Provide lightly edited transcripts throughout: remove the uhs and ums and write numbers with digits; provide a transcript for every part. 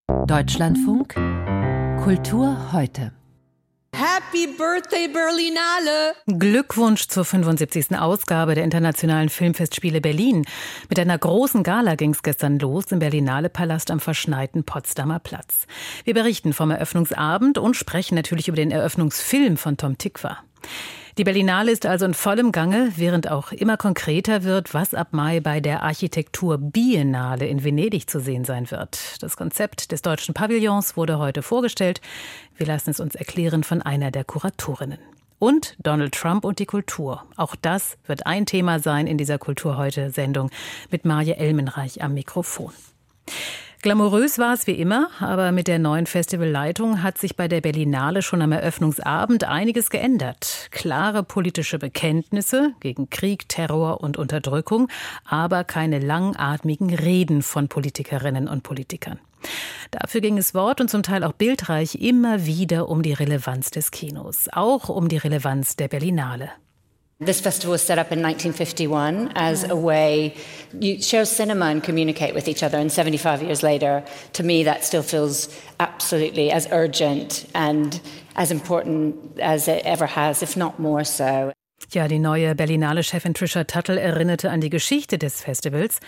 Deutschlandfunk Kultur heute. Happy Birthday Berlinale! Glückwunsch zur 75. Ausgabe der Internationalen Filmfestspiele Berlin. Mit einer großen Gala ging es gestern los im Berlinale-Palast am verschneiten Potsdamer Platz. Wir berichten vom Eröffnungsabend und sprechen natürlich über den Eröffnungsfilm von Tom Tykwer. Die Berlinale ist also in vollem Gange, während auch immer konkreter wird, was ab Mai bei der Architektur Biennale in Venedig zu sehen sein wird. Das Konzept des deutschen Pavillons wurde heute vorgestellt. Wir lassen es uns erklären von einer der Kuratorinnen. Und Donald Trump und die Kultur. Auch das wird ein Thema sein in dieser Kultur-heute-Sendung mit Marje Elmenreich am Mikrofon. Glamourös war es wie immer, aber mit der neuen Festivalleitung hat sich bei der Berlinale schon am Eröffnungsabend einiges geändert. Klare politische Bekenntnisse gegen Krieg, Terror und Unterdrückung, aber keine langatmigen Reden von Politikerinnen und Politikern. Dafür ging es wort- und zum Teil auch bildreich immer wieder um die Relevanz des Kinos, auch um die Relevanz der Berlinale. This festival was set up in 1951 as a way you share cinema and communicate with each other. And 75 years later, to me, that still feels absolutely as urgent and as important as it ever has, if not more so. Ja, die neue Berlinale-Chefin Trisha Tuttle erinnerte an die Geschichte des Festivals.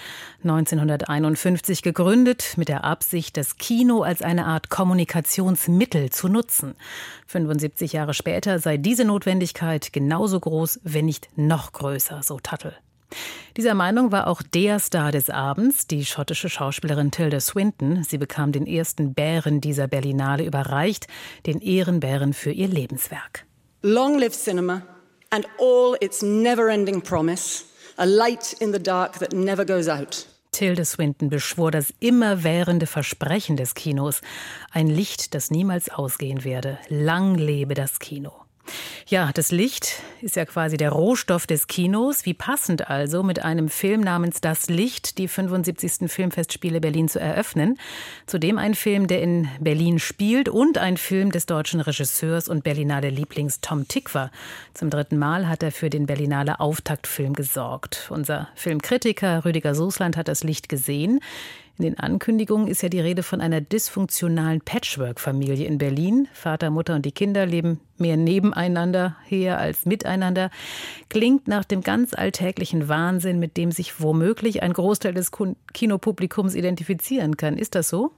1951 gegründet, mit der Absicht, das Kino als eine Art Kommunikationsmittel zu nutzen. 75 Jahre später sei diese Notwendigkeit genauso groß, wenn nicht noch größer, so Tuttle. Dieser Meinung war auch der Star des Abends, die schottische Schauspielerin Tilda Swinton. Sie bekam den ersten Bären dieser Berlinale überreicht, den Ehrenbären für ihr Lebenswerk. Long live cinema and all its never-ending promise, a light in the dark that never goes out. Tilda Swinton beschwor das immerwährende Versprechen des Kinos. Ein Licht, das niemals ausgehen werde. Lang lebe das Kino. Ja, das Licht ist ja quasi der Rohstoff des Kinos. Wie passend also, mit einem Film namens Das Licht die 75. Filmfestspiele Berlin zu eröffnen. Zudem ein Film, der in Berlin spielt und ein Film des deutschen Regisseurs und Berlinale-Lieblings Tom Tykwer. Zum 3. Mal hat er für den Berlinale Auftaktfilm gesorgt. Unser Filmkritiker Rüdiger Sußland hat Das Licht gesehen. In den Ankündigungen ist ja die Rede von einer dysfunktionalen Patchwork-Familie in Berlin. Vater, Mutter und die Kinder leben mehr nebeneinander her als miteinander. Klingt nach dem ganz alltäglichen Wahnsinn, mit dem sich womöglich ein Großteil des Kinopublikums identifizieren kann. Ist das so?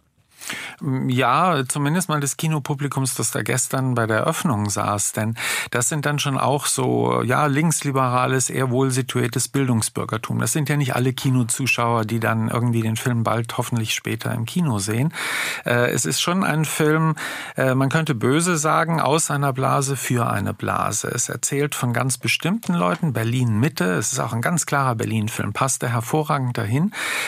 Ja, zumindest mal des Kinopublikums, das da gestern bei der Eröffnung saß. Denn das sind dann schon auch so, ja, linksliberales, eher wohlsituiertes Bildungsbürgertum. Das sind ja nicht alle Kinozuschauer, die dann irgendwie den Film bald hoffentlich später im Kino sehen. Es ist schon ein Film, man könnte böse sagen, aus einer Blase für eine Blase. Es erzählt von ganz bestimmten Leuten, Berlin-Mitte. Es ist auch ein ganz klarer Berlin-Film, passt da hervorragend dahin.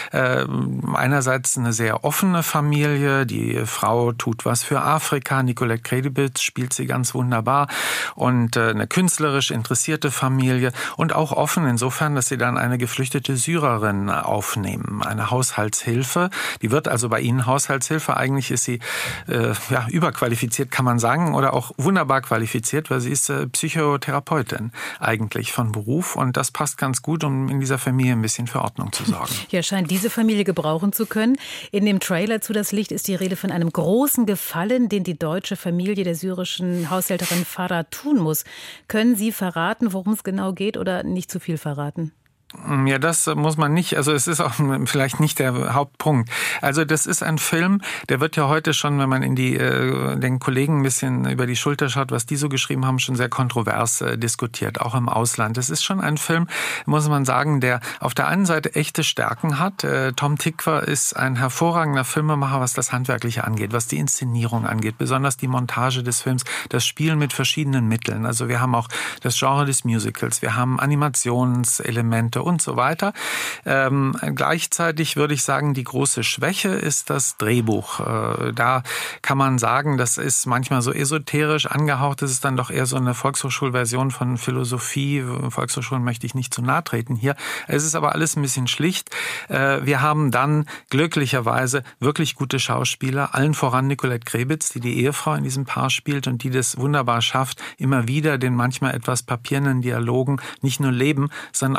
Einerseits eine sehr offene Familie. Die Frau tut was für Afrika. Nicolette Credibitz spielt sie ganz wunderbar. Und eine künstlerisch interessierte Familie. Und auch offen insofern, dass sie dann eine geflüchtete Syrerin aufnehmen. Eine Haushaltshilfe. Die wird also bei ihnen Haushaltshilfe. Eigentlich ist sie überqualifiziert, kann man sagen. Oder auch wunderbar qualifiziert, weil sie ist Psychotherapeutin eigentlich von Beruf. Und das passt ganz gut, um in dieser Familie ein bisschen für Ordnung zu sorgen. Ja, scheint diese Familie gebrauchen zu können. In dem Trailer zu Das Licht ist die Rede von einem großen Gefallen, den die deutsche Familie der syrischen Haushälterin Farah tun muss. Können Sie verraten, worum es genau geht, oder nicht zu viel verraten? Ja, das muss man nicht, also es ist auch vielleicht nicht der Hauptpunkt. Also das ist ein Film, der wird ja heute schon, wenn man in den Kollegen ein bisschen über die Schulter schaut, was die so geschrieben haben, schon sehr kontrovers diskutiert, auch im Ausland. Es ist schon ein Film, muss man sagen, der auf der einen Seite echte Stärken hat. Tom Tykwer ist ein hervorragender Filmemacher, was das Handwerkliche angeht, was die Inszenierung angeht, besonders die Montage des Films, das Spiel mit verschiedenen Mitteln. Also wir haben auch das Genre des Musicals, wir haben Animationselemente und so weiter. Gleichzeitig würde ich sagen, die große Schwäche ist das Drehbuch. Da kann man sagen, das ist manchmal so esoterisch angehaucht. Das ist dann doch eher so eine Volkshochschulversion von Philosophie. Volkshochschulen möchte ich nicht zu nahe treten hier. Es ist aber alles ein bisschen schlicht. Wir haben dann glücklicherweise wirklich gute Schauspieler, allen voran Nicolette Credibitz, die die Ehefrau in diesem Paar spielt und die das wunderbar schafft, immer wieder den manchmal etwas papierenden Dialogen nicht nur Leben, sondern auch eine Wahrheit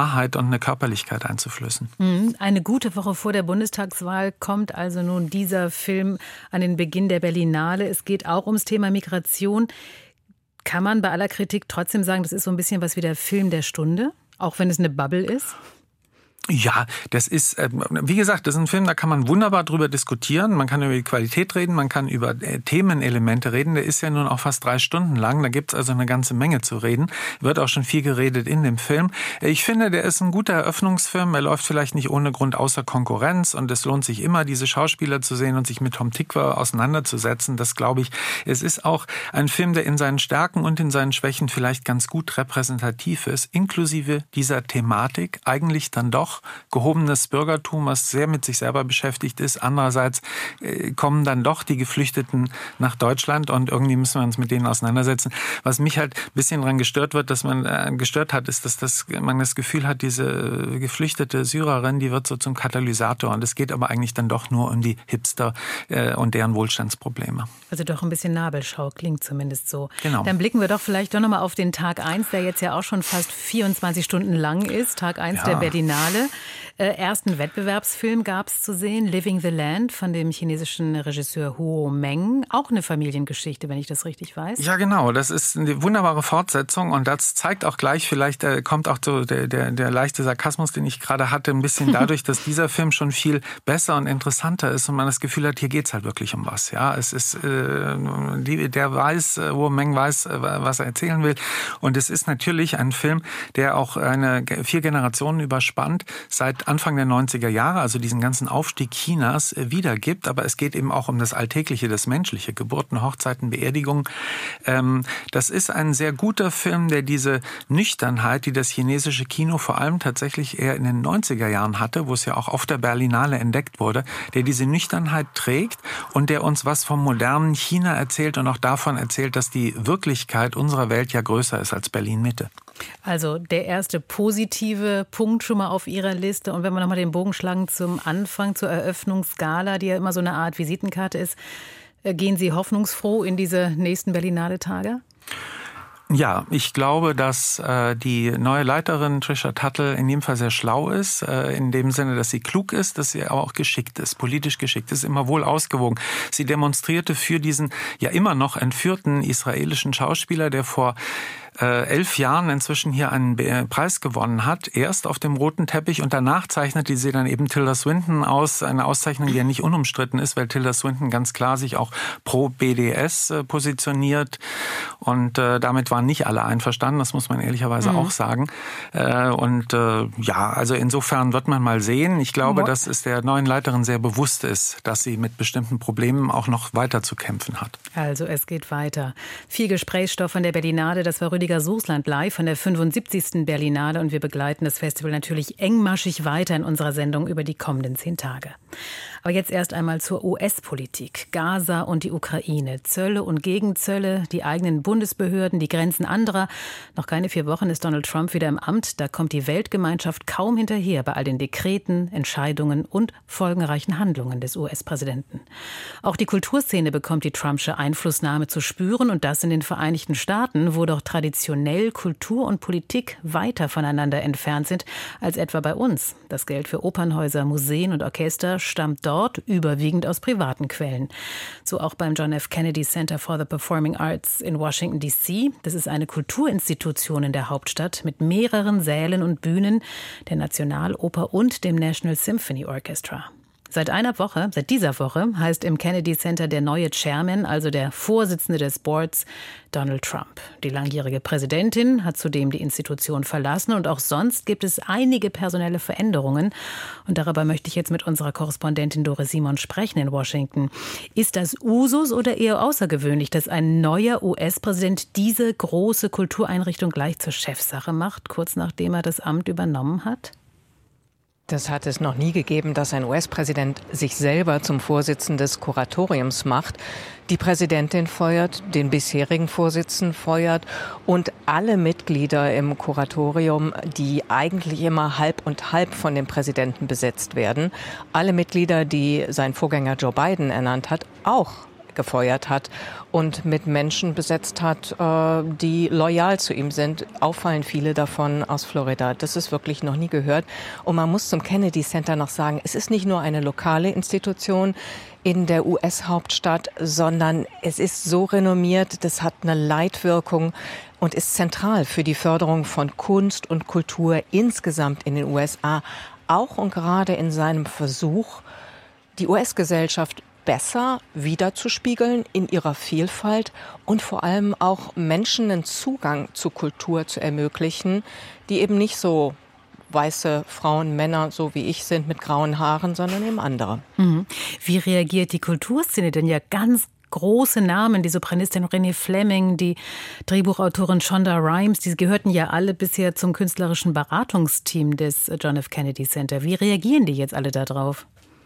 Wahrheit und eine Körperlichkeit einzuflößen. Eine gute Woche vor der Bundestagswahl kommt also nun dieser Film an den Beginn der Berlinale. Es geht auch ums Thema Migration. Kann man bei aller Kritik trotzdem sagen, das ist so ein bisschen was wie der Film der Stunde, auch wenn es eine Bubble ist? Ja, das ist, wie gesagt, das ist ein Film, da kann man wunderbar drüber diskutieren. Man kann über die Qualität reden, man kann über Themenelemente reden. Der ist ja nun auch fast 3 Stunden lang. Da gibt's also eine ganze Menge zu reden. Wird auch schon viel geredet in dem Film. Ich finde, der ist ein guter Eröffnungsfilm. Er läuft vielleicht nicht ohne Grund außer Konkurrenz. Und es lohnt sich immer, diese Schauspieler zu sehen und sich mit Tom Tykwer auseinanderzusetzen. Das glaube ich. Es ist auch ein Film, der in seinen Stärken und in seinen Schwächen vielleicht ganz gut repräsentativ ist, inklusive dieser Thematik. Eigentlich dann doch gehobenes Bürgertum, was sehr mit sich selber beschäftigt ist. Andererseits kommen dann doch die Geflüchteten nach Deutschland und irgendwie müssen wir uns mit denen auseinandersetzen. Was mich halt ein bisschen daran gestört hat, ist, dass man das Gefühl hat, diese geflüchtete Syrerin, die wird so zum Katalysator. Und es geht aber eigentlich dann doch nur um die Hipster und deren Wohlstandsprobleme. Also doch ein bisschen Nabelschau, klingt zumindest so. Genau. Dann blicken wir doch vielleicht doch nochmal auf den Tag 1, der jetzt ja auch schon fast 24 Stunden lang ist. Tag 1 der Berlinale. Ersten Wettbewerbsfilm gab es zu sehen, Living the Land von dem chinesischen Regisseur Huo Meng. Auch eine Familiengeschichte, wenn ich das richtig weiß. Ja, genau. Das ist eine wunderbare Fortsetzung und das zeigt auch gleich, vielleicht kommt auch so der leichte Sarkasmus, den ich gerade hatte, ein bisschen dadurch, dass dieser Film schon viel besser und interessanter ist und man das Gefühl hat, hier geht's halt wirklich um was. Ja, es ist, Huo Meng weiß, was er erzählen will und es ist natürlich ein Film, der auch 4 Generationen überspannt, seit Anfang der 90er Jahre, also diesen ganzen Aufstieg Chinas, wiedergibt. Aber es geht eben auch um das Alltägliche, das Menschliche, Geburten, Hochzeiten, Beerdigungen. Das ist ein sehr guter Film, der diese Nüchternheit, die das chinesische Kino vor allem tatsächlich eher in den 90er Jahren hatte, wo es ja auch auf der Berlinale entdeckt wurde, der diese Nüchternheit trägt und der uns was vom modernen China erzählt und auch davon erzählt, dass die Wirklichkeit unserer Welt ja größer ist als Berlin-Mitte. Also der erste positive Punkt schon mal auf Ihrer Liste. Und wenn wir nochmal den Bogen schlagen zum Anfang, zur Eröffnungsgala, die ja immer so eine Art Visitenkarte ist, gehen Sie hoffnungsfroh in diese nächsten Berlinale-Tage? Ja, ich glaube, dass die neue Leiterin Trisha Tuttle in jedem Fall sehr schlau ist, in dem Sinne, dass sie klug ist, dass sie aber auch geschickt ist, politisch geschickt ist, immer wohl ausgewogen. Sie demonstrierte für diesen ja immer noch entführten israelischen Schauspieler, der vor 11 Jahren inzwischen hier einen Preis gewonnen hat, erst auf dem roten Teppich und danach zeichnete sie dann eben Tilda Swinton aus, eine Auszeichnung, die ja nicht unumstritten ist, weil Tilda Swinton ganz klar sich auch pro BDS positioniert und damit waren nicht alle einverstanden, das muss man ehrlicherweise auch sagen. Also insofern wird man mal sehen. Ich glaube, dass es der neuen Leiterin sehr bewusst ist, dass sie mit bestimmten Problemen auch noch weiter zu kämpfen hat. Also es geht weiter. Viel Gesprächsstoff von der Berlinale, das war Rüdiger Suchsland live von der 75. Berlinale und wir begleiten das Festival natürlich engmaschig weiter in unserer Sendung über die kommenden 10 Tage. Aber jetzt erst einmal zur US-Politik. Gaza und die Ukraine. Zölle und Gegenzölle, die eigenen Bundesbehörden, die Grenzen anderer. Noch keine 4 Wochen ist Donald Trump wieder im Amt. Da kommt die Weltgemeinschaft kaum hinterher bei all den Dekreten, Entscheidungen und folgenreichen Handlungen des US-Präsidenten. Auch die Kulturszene bekommt die Trumpsche Einflussnahme zu spüren und das in den Vereinigten Staaten, wo doch traditionell Kultur und Politik weiter voneinander entfernt sind als etwa bei uns. Das Geld für Opernhäuser, Museen und Orchester stammt dort überwiegend aus privaten Quellen. So auch beim John F. Kennedy Center for the Performing Arts in Washington, D.C. Das ist eine Kulturinstitution in der Hauptstadt mit mehreren Sälen und Bühnen, der Nationaloper und dem National Symphony Orchestra. Seit dieser Woche heißt im Kennedy Center der neue Chairman, also der Vorsitzende des Boards, Donald Trump. Die langjährige Präsidentin hat zudem die Institution verlassen und auch sonst gibt es einige personelle Veränderungen. Und darüber möchte ich jetzt mit unserer Korrespondentin Doris Simon sprechen in Washington. Ist das Usus oder eher außergewöhnlich, dass ein neuer US-Präsident diese große Kultureinrichtung gleich zur Chefsache macht, kurz nachdem er das Amt übernommen hat? Das hat es noch nie gegeben, dass ein US-Präsident sich selber zum Vorsitzenden des Kuratoriums macht. Die Präsidentin feuert, den bisherigen Vorsitzenden feuert und alle Mitglieder im Kuratorium, die eigentlich immer halb und halb von dem Präsidenten besetzt werden. Alle Mitglieder, die sein Vorgänger Joe Biden ernannt hat, auch gefeuert hat und mit Menschen besetzt hat, die loyal zu ihm sind. Auffallend viele davon aus Florida. Das ist wirklich noch nie gehört. Und man muss zum Kennedy Center noch sagen, es ist nicht nur eine lokale Institution in der US-Hauptstadt, sondern es ist so renommiert, das hat eine Leitwirkung und ist zentral für die Förderung von Kunst und Kultur insgesamt in den USA, auch und gerade in seinem Versuch, die US-Gesellschaft besser wiederzuspiegeln in ihrer Vielfalt und vor allem auch Menschen einen Zugang zu Kultur zu ermöglichen, die eben nicht so weiße Frauen, Männer, so wie ich sind, mit grauen Haaren, sondern eben andere. Wie reagiert die Kulturszene denn? Ja, ganz große Namen, die Sopranistin Renée Fleming, die Drehbuchautorin Shonda Rhimes, die gehörten ja alle bisher zum künstlerischen Beratungsteam des John F. Kennedy Center. Wie reagieren die jetzt alle darauf?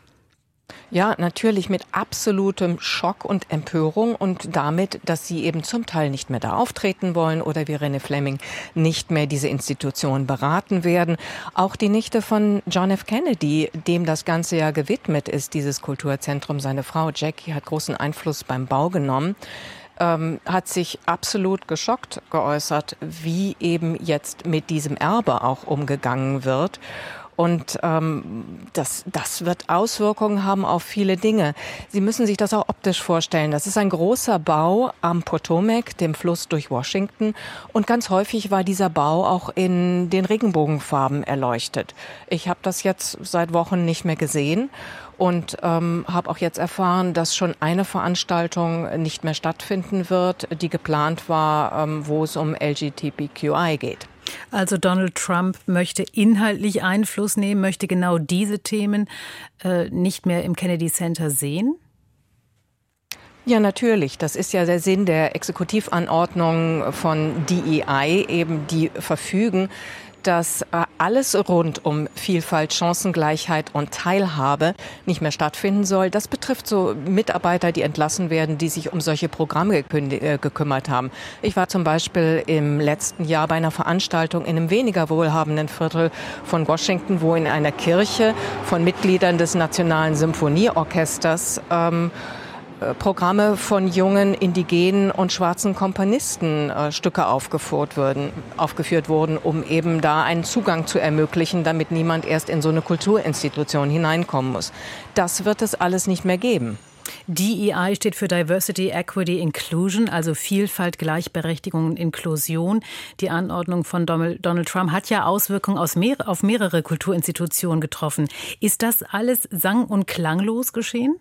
Ja, natürlich mit absolutem Schock und Empörung und damit, dass sie eben zum Teil nicht mehr da auftreten wollen oder wie Renée Fleming nicht mehr diese Institution beraten werden. Auch die Nichte von John F. Kennedy, dem das ganze ja gewidmet ist, dieses Kulturzentrum, seine Frau Jackie hat großen Einfluss beim Bau genommen, hat sich absolut geschockt geäußert, wie eben jetzt mit diesem Erbe auch umgegangen wird. Und das wird Auswirkungen haben auf viele Dinge. Sie müssen sich das auch optisch vorstellen. Das ist ein großer Bau am Potomac, dem Fluss durch Washington. Und ganz häufig war dieser Bau auch in den Regenbogenfarben erleuchtet. Ich habe das jetzt seit Wochen nicht mehr gesehen und habe auch jetzt erfahren, dass schon eine Veranstaltung nicht mehr stattfinden wird, die geplant war, wo es um LGBTQI geht. Also Donald Trump möchte inhaltlich Einfluss nehmen, möchte genau diese Themen nicht mehr im Kennedy Center sehen? Ja, natürlich. Das ist ja der Sinn der Exekutivanordnung von DEI, eben die verfügen, dass alles rund um Vielfalt, Chancengleichheit und Teilhabe nicht mehr stattfinden soll. Das betrifft so Mitarbeiter, die entlassen werden, die sich um solche Programme gekümmert haben. Ich war zum Beispiel im letzten Jahr bei einer Veranstaltung in einem weniger wohlhabenden Viertel von Washington, wo in einer Kirche von Mitgliedern des Nationalen Symphonieorchesters Programme von jungen indigenen und schwarzen Komponisten Stücke aufgeführt wurden, um eben da einen Zugang zu ermöglichen, damit niemand erst in so eine Kulturinstitution hineinkommen muss. Das wird es alles nicht mehr geben. DEI steht für Diversity, Equity, Inclusion, also Vielfalt, Gleichberechtigung und Inklusion. Die Anordnung von Donald Trump hat ja Auswirkungen auf mehrere Kulturinstitutionen getroffen. Ist das alles sang- und klanglos geschehen?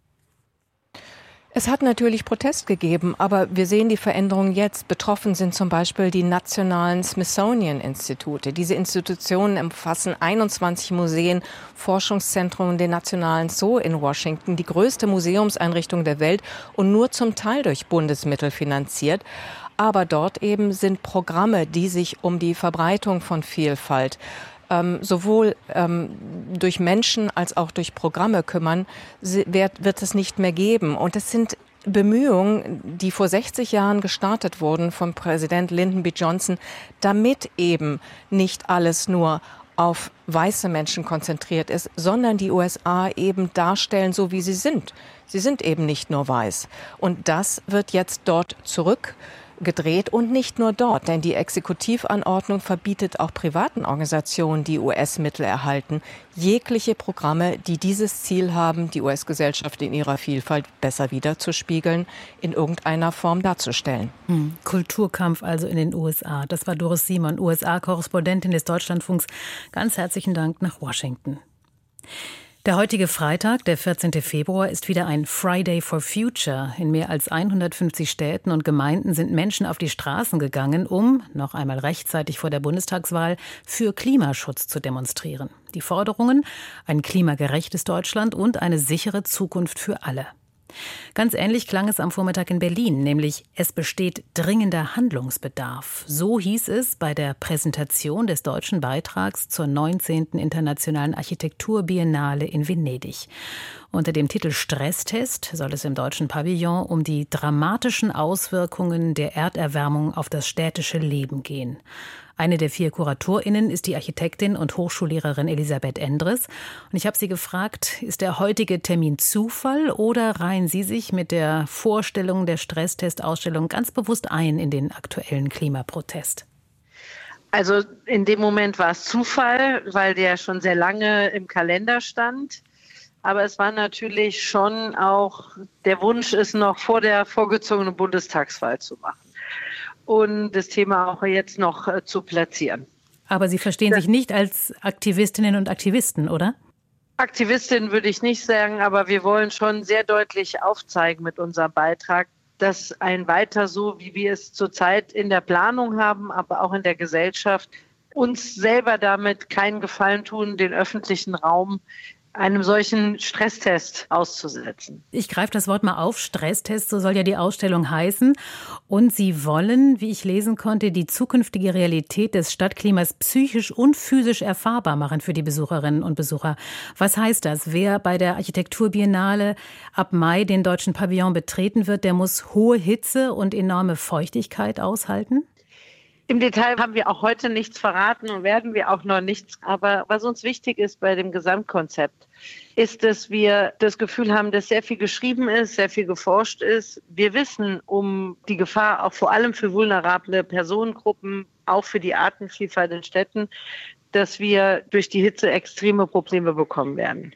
Es hat natürlich Protest gegeben, aber wir sehen die Veränderungen jetzt. Betroffen sind zum Beispiel die nationalen Smithsonian-Institute. Diese Institutionen umfassen 21 Museen, Forschungszentren, den Nationalen Zoo in Washington, die größte Museumseinrichtung der Welt und nur zum Teil durch Bundesmittel finanziert. Aber dort eben sind Programme, die sich um die Verbreitung von Vielfalt sowohl durch Menschen als auch durch Programme kümmern, wird es nicht mehr geben. Und es sind Bemühungen, die vor 60 Jahren gestartet wurden von Präsident Lyndon B. Johnson, damit eben nicht alles nur auf weiße Menschen konzentriert ist, sondern die USA eben darstellen, so wie sie sind. Sie sind eben nicht nur weiß. Und das wird jetzt dort zurückgedreht und nicht nur dort, denn die Exekutivanordnung verbietet auch privaten Organisationen, die US-Mittel erhalten, jegliche Programme, die dieses Ziel haben, die US-Gesellschaft in ihrer Vielfalt besser wiederzuspiegeln, in irgendeiner Form darzustellen. Kulturkampf also in den USA. Das war Doris Simon, USA-Korrespondentin des Deutschlandfunks. Ganz herzlichen Dank nach Washington. Der heutige Freitag, der 14. Februar, ist wieder ein Friday for Future. In mehr als 150 Städten und Gemeinden sind Menschen auf die Straßen gegangen, um, noch einmal rechtzeitig vor der Bundestagswahl, für Klimaschutz zu demonstrieren. Die Forderungen: ein klimagerechtes Deutschland und eine sichere Zukunft für alle. Ganz ähnlich klang es am Vormittag in Berlin, nämlich es besteht dringender Handlungsbedarf. So hieß es bei der Präsentation des deutschen Beitrags zur 19. Internationalen Architekturbiennale in Venedig. Unter dem Titel Stresstest soll es im deutschen Pavillon um die dramatischen Auswirkungen der Erderwärmung auf das städtische Leben gehen. Eine der 4 KuratorInnen ist die Architektin und Hochschullehrerin Elisabeth Endres. Und ich habe sie gefragt, ist der heutige Termin Zufall oder reihen Sie sich sich mit der Vorstellung der Stresstestausstellung ganz bewusst ein in den aktuellen Klimaprotest? Also in dem Moment war es Zufall, weil der schon sehr lange im Kalender stand. Aber es war natürlich schon auch der Wunsch, es noch vor der vorgezogenen Bundestagswahl zu machen und das Thema auch jetzt noch zu platzieren. Aber Sie verstehen sich nicht als Aktivistinnen und Aktivisten, oder? Aktivistin würde ich nicht sagen, aber wir wollen schon sehr deutlich aufzeigen mit unserem Beitrag, dass ein Weiter so, wie wir es zurzeit in der Planung haben, aber auch in der Gesellschaft, uns selber damit keinen Gefallen tun, den öffentlichen Raum einem solchen Stresstest auszusetzen. Ich greife das Wort mal auf, Stresstest, so soll ja die Ausstellung heißen. Und Sie wollen, wie ich lesen konnte, die zukünftige Realität des Stadtklimas psychisch und physisch erfahrbar machen für die Besucherinnen und Besucher. Was heißt das? Wer bei der Architekturbiennale ab Mai den deutschen Pavillon betreten wird, der muss hohe Hitze und enorme Feuchtigkeit aushalten? Im Detail haben wir auch heute nichts verraten und werden wir auch noch nichts. Aber was uns wichtig ist bei dem Gesamtkonzept, ist, dass wir das Gefühl haben, dass sehr viel geschrieben ist, sehr viel geforscht ist. Wir wissen um die Gefahr auch vor allem für vulnerable Personengruppen, auch für die Artenvielfalt in Städten, dass wir durch die Hitze extreme Probleme bekommen werden.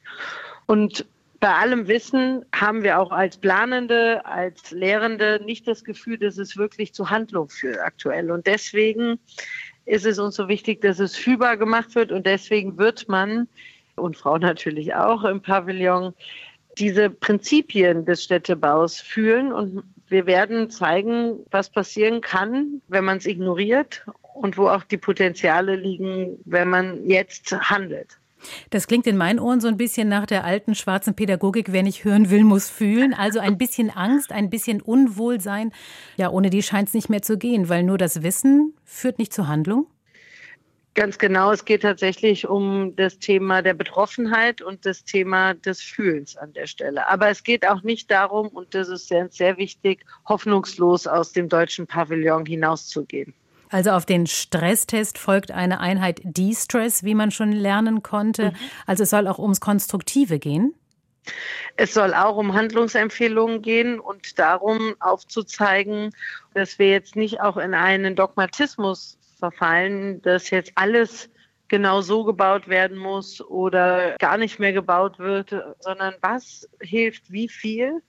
Und bei allem Wissen haben wir auch als Planende, als Lehrende nicht das Gefühl, dass es wirklich zu Handlung führt aktuell. Und deswegen ist es uns so wichtig, dass es fühlbar gemacht wird. Und deswegen wird man, und Frau natürlich auch im Pavillon, diese Prinzipien des Städtebaus fühlen. Und wir werden zeigen, was passieren kann, wenn man es ignoriert und wo auch die Potenziale liegen, wenn man jetzt handelt. Das klingt in meinen Ohren so ein bisschen nach der alten schwarzen Pädagogik, wer nicht hören will, muss fühlen. Also ein bisschen Angst, ein bisschen Unwohlsein. Ja, ohne die scheint es nicht mehr zu gehen, weil nur das Wissen führt nicht zur Handlung. Ganz genau, es geht tatsächlich um das Thema der Betroffenheit und das Thema des Fühlens an der Stelle. Aber es geht auch nicht darum, und das ist sehr, sehr wichtig, hoffnungslos aus dem deutschen Pavillon hinauszugehen. Also auf den Stresstest folgt eine Einheit De-Stress, wie man schon lernen konnte. Also es soll auch ums Konstruktive gehen? Es soll auch um Handlungsempfehlungen gehen und darum aufzuzeigen, dass wir jetzt nicht auch in einen Dogmatismus verfallen, dass jetzt alles genau so gebaut werden muss oder gar nicht mehr gebaut wird, sondern was hilft wie viel.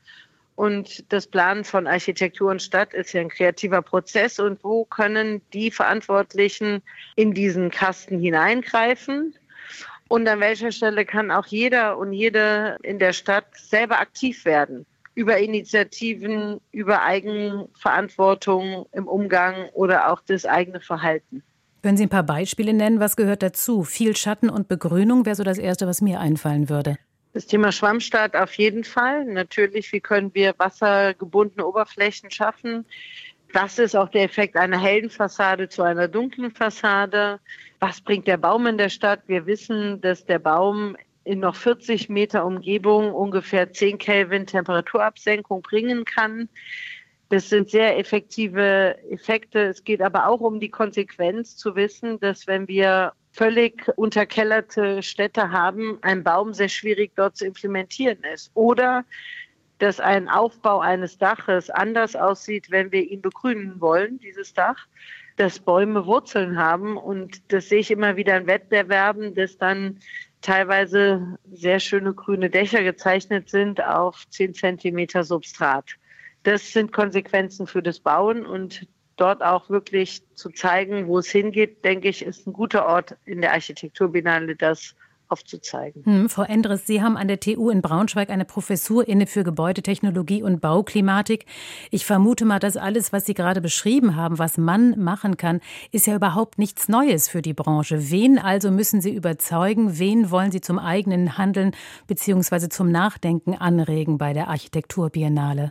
Und das Planen von Architektur und Stadt ist ja ein kreativer Prozess. Und wo können die Verantwortlichen in diesen Kasten hineingreifen? Und an welcher Stelle kann auch jeder und jede in der Stadt selber aktiv werden? Über Initiativen, über Eigenverantwortung im Umgang oder auch das eigene Verhalten. Können Sie ein paar Beispiele nennen? Was gehört dazu? Viel Schatten und Begrünung wäre so das Erste, was mir einfallen würde. Das Thema Schwammstaat auf jeden Fall. Natürlich, wie können wir wassergebundene Oberflächen schaffen? Was ist auch der Effekt einer hellen Fassade zu einer dunklen Fassade? Was bringt der Baum in der Stadt? Wir wissen, dass der Baum in noch 40 Meter Umgebung ungefähr 10 Kelvin Temperaturabsenkung bringen kann. Das sind sehr effektive Effekte. Es geht aber auch um die Konsequenz zu wissen, dass wenn wir völlig unterkellerte Städte haben, ein Baum sehr schwierig dort zu implementieren ist. Oder dass ein Aufbau eines Daches anders aussieht, wenn wir ihn begrünen wollen, dieses Dach, dass Bäume Wurzeln haben. Und das sehe ich immer wieder in Wettbewerben, dass dann teilweise sehr schöne grüne Dächer gezeichnet sind auf 10 Zentimeter Substrat. Das sind Konsequenzen für das Bauen und dort auch wirklich zu zeigen, wo es hingeht, denke ich, ist ein guter Ort in der Architekturbiennale, das aufzuzeigen. Frau Endres, Sie haben an der TU in Braunschweig eine Professur inne für Gebäudetechnologie und Bauklimatik. Ich vermute mal, dass alles, was Sie gerade beschrieben haben, was man machen kann, ist ja überhaupt nichts Neues für die Branche. Wen also müssen Sie überzeugen? Wen wollen Sie zum eigenen Handeln bzw. zum Nachdenken anregen bei der Architekturbiennale?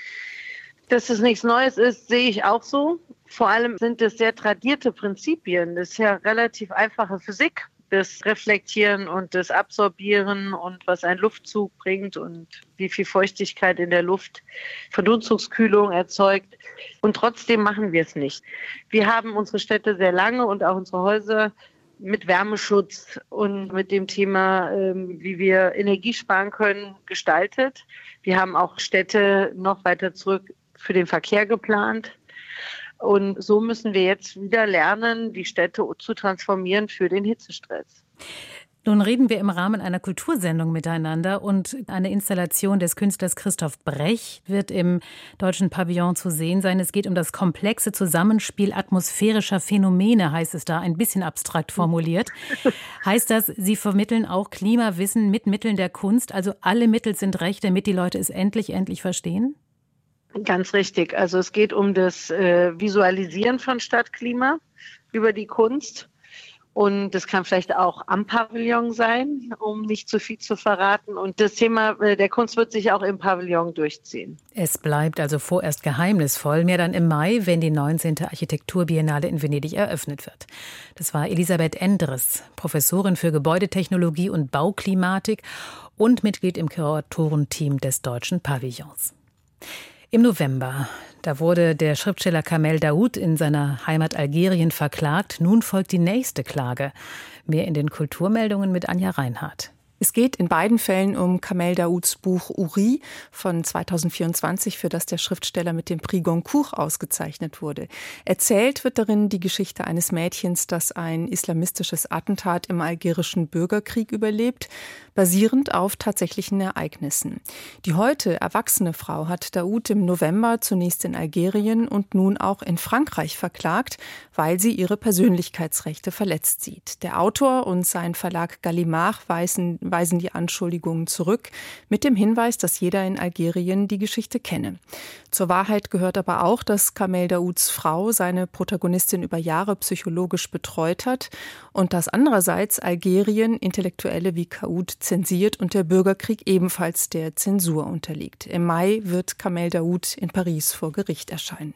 Dass es nichts Neues ist, sehe ich auch so. Vor allem sind es sehr tradierte Prinzipien. Das ist ja relativ einfache Physik, das Reflektieren und das Absorbieren und was ein Luftzug bringt und wie viel Feuchtigkeit in der Luft Verdunstungskühlung erzeugt. Und trotzdem machen wir es nicht. Wir haben unsere Städte sehr lange und auch unsere Häuser mit Wärmeschutz und mit dem Thema, wie wir Energie sparen können, gestaltet. Wir haben auch Städte noch weiter zurück für den Verkehr geplant. Und so müssen wir jetzt wieder lernen, die Städte zu transformieren für den Hitzestress. Nun reden wir im Rahmen einer Kultursendung miteinander und eine Installation des Künstlers Christoph Brech wird im Deutschen Pavillon zu sehen sein. Es geht um das komplexe Zusammenspiel atmosphärischer Phänomene, heißt es da, ein bisschen abstrakt formuliert. Heißt das, Sie vermitteln auch Klimawissen mit Mitteln der Kunst? Also alle Mittel sind recht, damit die Leute es endlich verstehen? Ganz richtig. Also es geht um das Visualisieren von Stadtklima über die Kunst. Und das kann vielleicht auch am Pavillon sein, um nicht zu viel zu verraten. Und das Thema der Kunst wird sich auch im Pavillon durchziehen. Es bleibt also vorerst geheimnisvoll, mehr dann im Mai, wenn die 19. Architekturbiennale in Venedig eröffnet wird. Das war Elisabeth Endres, Professorin für Gebäudetechnologie und Bauklimatik und Mitglied im Kuratorenteam des Deutschen Pavillons. Im November, da wurde der Schriftsteller Kamel Daoud in seiner Heimat Algerien verklagt. Nun folgt die nächste Klage. Mehr in den Kulturmeldungen mit Anja Reinhardt. Es geht in beiden Fällen um Kamel Daouds Buch Uri von 2024, für das der Schriftsteller mit dem Prix Goncourt ausgezeichnet wurde. Erzählt wird darin die Geschichte eines Mädchens, das ein islamistisches Attentat im algerischen Bürgerkrieg überlebt, basierend auf tatsächlichen Ereignissen. Die heute erwachsene Frau hat Daoud im November zunächst in Algerien und nun auch in Frankreich verklagt, weil sie ihre Persönlichkeitsrechte verletzt sieht. Der Autor und sein Verlag Gallimard weisen die Anschuldigungen zurück, mit dem Hinweis, dass jeder in Algerien die Geschichte kenne. Zur Wahrheit gehört aber auch, dass Kamel Daouds Frau seine Protagonistin über Jahre psychologisch betreut hat und dass andererseits Algerien Intellektuelle wie Daoud zensiert und der Bürgerkrieg ebenfalls der Zensur unterliegt. Im Mai wird Kamel Daoud in Paris vor Gericht erscheinen.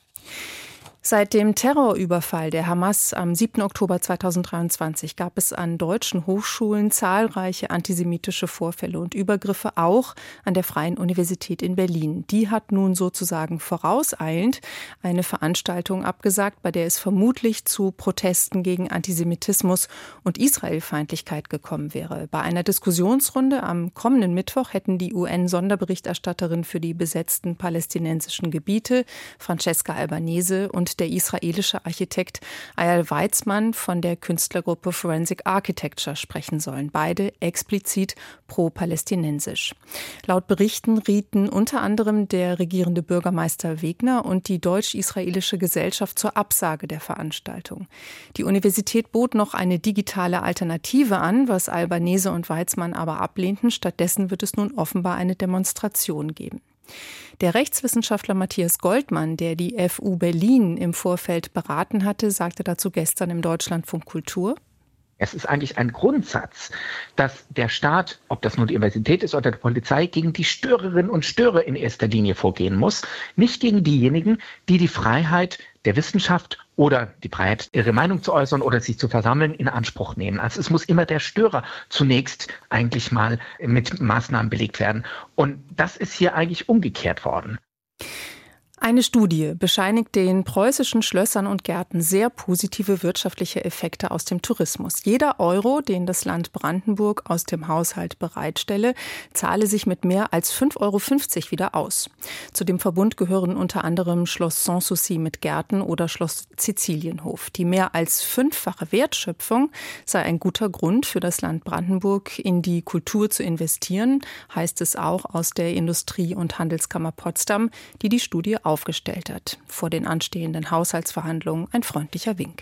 Seit dem Terrorüberfall der Hamas am 7. Oktober 2023 gab es an deutschen Hochschulen zahlreiche antisemitische Vorfälle und Übergriffe, auch an der Freien Universität in Berlin. Die hat nun sozusagen vorauseilend eine Veranstaltung abgesagt, bei der es vermutlich zu Protesten gegen Antisemitismus und Israelfeindlichkeit gekommen wäre. Bei einer Diskussionsrunde am kommenden Mittwoch hätten die UN-Sonderberichterstatterin für die besetzten palästinensischen Gebiete, Francesca Albanese, und der israelische Architekt Eyal Weizmann von der Künstlergruppe Forensic Architecture sprechen sollen. Beide explizit pro-palästinensisch. Laut Berichten rieten unter anderem der regierende Bürgermeister Wegner und die deutsch-israelische Gesellschaft zur Absage der Veranstaltung. Die Universität bot noch eine digitale Alternative an, was Albanese und Weizmann aber ablehnten. Stattdessen wird es nun offenbar eine Demonstration geben. Der Rechtswissenschaftler Matthias Goldmann, der die FU Berlin im Vorfeld beraten hatte, sagte dazu gestern im Deutschlandfunk Kultur: Es ist eigentlich ein Grundsatz, dass der Staat, ob das nun die Universität ist oder die Polizei, gegen die Störerinnen und Störer in erster Linie vorgehen muss, nicht gegen diejenigen, die die Freiheit der Wissenschaft oder die Freiheit, ihre Meinung zu äußern oder sich zu versammeln, in Anspruch nehmen. Also es muss immer der Störer zunächst eigentlich mal mit Maßnahmen belegt werden. Und das ist hier eigentlich umgekehrt worden. Eine Studie bescheinigt den preußischen Schlössern und Gärten sehr positive wirtschaftliche Effekte aus dem Tourismus. Jeder Euro, den das Land Brandenburg aus dem Haushalt bereitstelle, zahle sich mit mehr als 5,50 Euro wieder aus. Zu dem Verbund gehören unter anderem Schloss Sanssouci mit Gärten oder Schloss Sizilienhof. Die mehr als 5-fache Wertschöpfung sei ein guter Grund für das Land Brandenburg, in die Kultur zu investieren, heißt es auch aus der Industrie- und Handelskammer Potsdam, die die Studie aufgestellt hat. Vor den anstehenden Haushaltsverhandlungen ein freundlicher Wink.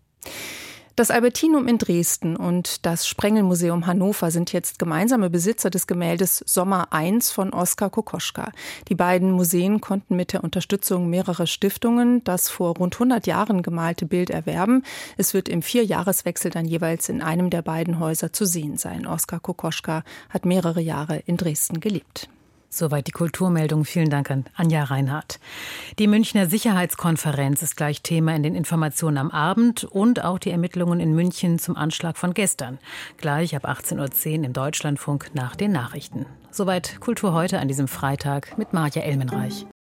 Das Albertinum in Dresden und das Sprengelmuseum Hannover sind jetzt gemeinsame Besitzer des Gemäldes Sommer 1 von Oskar Kokoschka. Die beiden Museen konnten mit der Unterstützung mehrerer Stiftungen das vor rund 100 Jahren gemalte Bild erwerben. Es wird im 4-Jahreswechsel dann jeweils in einem der beiden Häuser zu sehen sein. Oskar Kokoschka hat mehrere Jahre in Dresden gelebt. Soweit die Kulturmeldung. Vielen Dank an Anja Reinhardt. Die Münchner Sicherheitskonferenz ist gleich Thema in den Informationen am Abend und auch die Ermittlungen in München zum Anschlag von gestern. Gleich ab 18.10 Uhr im Deutschlandfunk nach den Nachrichten. Soweit Kultur heute an diesem Freitag mit Marja Elmenreich.